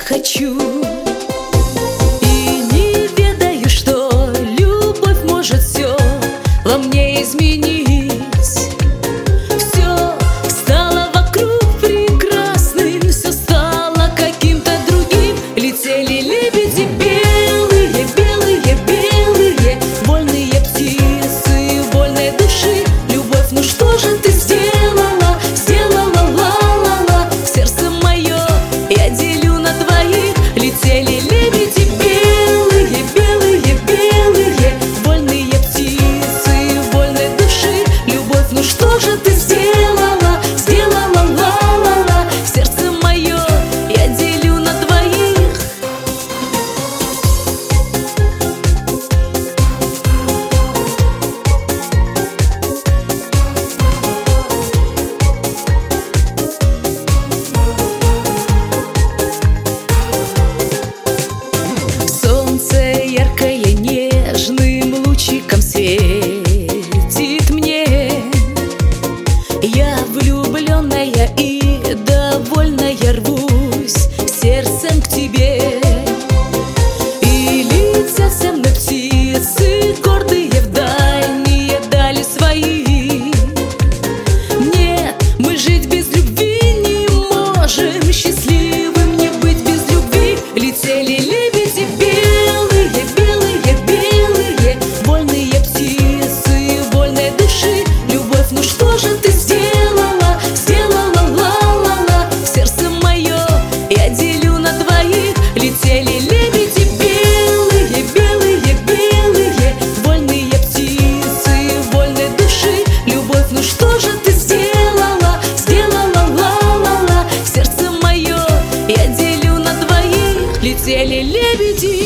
хочу. И не ведаю, что любовь может все во мне изменить. Все стало вокруг прекрасным, все стало каким-то другим. Летели лебеди белые, белые, белые, вольные птицы вольной души. Любовь, ну что же ты сделала, сделала, ла-ла-ла, сердце мое я делю на двоих. Летели лебеди белые, белые, белые, вольные птицы вольной души. Любовь, ну что же ты сделала, сделала, ла-ла-ла, сердце мое я делю на двоих. Солнце яркое нежным лучиком светит мне. Я влюбленная и довольная рвусь сердцем к тебе. И летят со мной птицы гордые в дальние дали свои. Нет, мы жить без любви не можем, счастливым не быть без любви. Летели лебеди белые, белые, белые, вольные птицы вольной души. Любовь, ну что же ты сделала, сделала, ла-ла-ла, сердце мое я делю на двоих. Летели лебеди белые, белые, белые, вольные птицы вольной души. Любовь, ну что же ты сделала, сделала, ла-ла-ла, сердце мое я делю на двоих. Летели лебеди